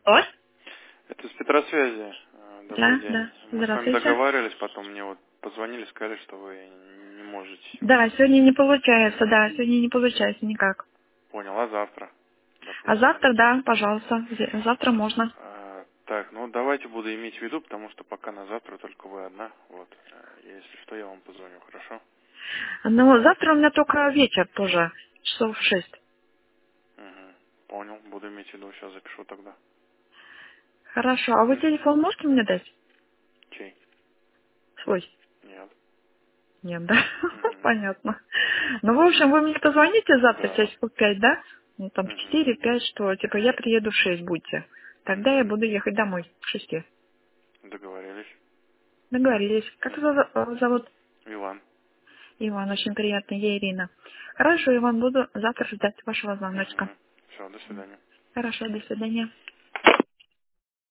О? Это с Петросвязи. Добрый Да, день. да. Мы с вами Здравствуйте. договаривались, потом мне вот позвонили, сказали, что вы не можете Да, сегодня. сегодня не получается, сегодня не получается никак. Понял, а завтра, А допустим. завтра, да, пожалуйста, завтра можно. Так, ну давайте буду иметь в виду, потому что пока на завтра только вы одна. Вот. Если что, я вам позвоню, хорошо? Но завтра у меня только вечер тоже, часов в 6. Угу. Понял, буду иметь в виду, сейчас запишу тогда. Хорошо, а вы телефон можете мне дать? Чей? Свой? Нет. Нет, да? Угу. Понятно. Ну, в общем, вы мне позвоните завтра Да. часиков 5, да? Ну, там в Угу. 4-5, что, типа, я приеду в 6, будьте. Тогда я Угу. буду ехать домой в 6. Договорились. Договорились. Как Угу. вас зовут? Иван. Иван, очень приятно, я Ирина. Хорошо, Иван, буду завтра ждать вашего звоночка. Угу. Все, до свидания. Хорошо, до свидания.